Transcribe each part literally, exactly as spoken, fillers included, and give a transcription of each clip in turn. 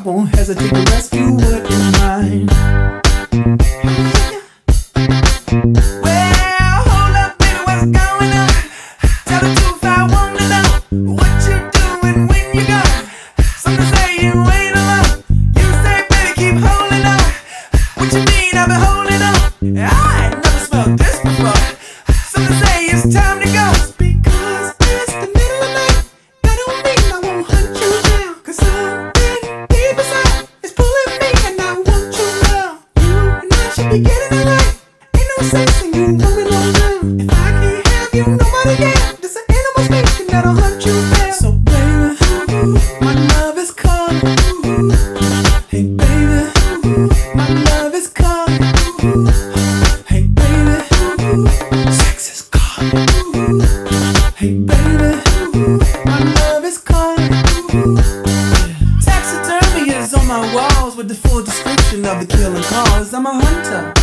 won't hesitate to rescue what is mine. Well, hold up, baby, what's going on? Tell the truth, I wanna know what you doing when you go. Some say you ain't alone. You say, baby, keep holding on. What you mean I've been holding on? I ain't never smelled this before. Some say it's time to go. Because it's the middle of the night, that don't mean I won't hunt you down. Cause something deep inside is pulling me and I want you now. You and I should be getting it right. Ain't no sense in you moving on down. If I can't have you, nobody can. There's an animal speaking that'll hunt you down. So baby, my love is calling. Hey baby, my love is calling. Hey baby, sex is calling. Hey baby, my love is calling. Taxidermy is on my walls with the full description of the killing cause. I'm a hunter.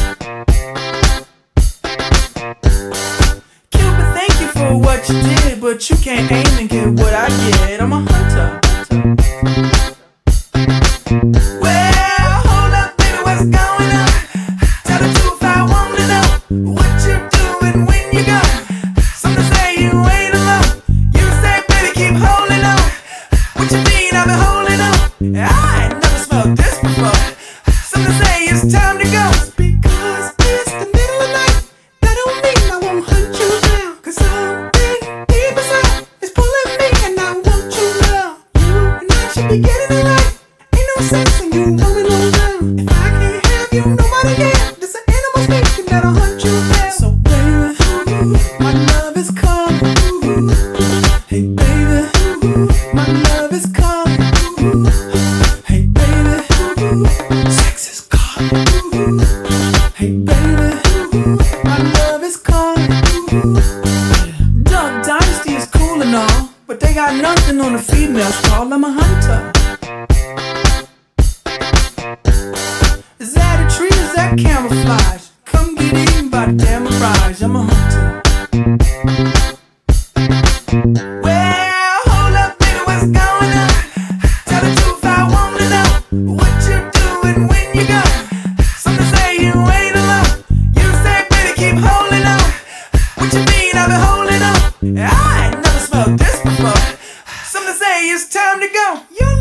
Cupid, thank you for what you did, but you can't aim and get what I get. I'm a hunter. Well, hold up, baby, what's going on? Tell the truth, I wanna know what you doing when you go. Some say you ain't alone. You say, baby, keep holding on. What you mean I've been holding on? I ain't never smelled this before. Some say it's time to go. Because it's the middle of the night, that don't mean I won't hunt you down. Cause something deep inside is pulling me and I want you now. You and I should be getting it right. Ain't no sense in you moving on down. If I can't have you, nobody can. There's an animal speaking that'll hunt you down. So baby, my love is calling. Hey baby, my love is calling. Hey baby, sex is calling. Hey baby, my love is calling. Duck Dynasty is cool and all, but they got nothing on the females called. I'm a hunter. Is that a tree? Is that camouflage? Come get eaten by the damn mirage. I'm a hunter. Well, hold up, baby, what's going on? Tell the truth, I wanna know what you doing when you go. Some say you ain't alone. You say, baby, keep holding on. What you mean I've been holding on? I ain't never smelled this before. Some say it's time to go. You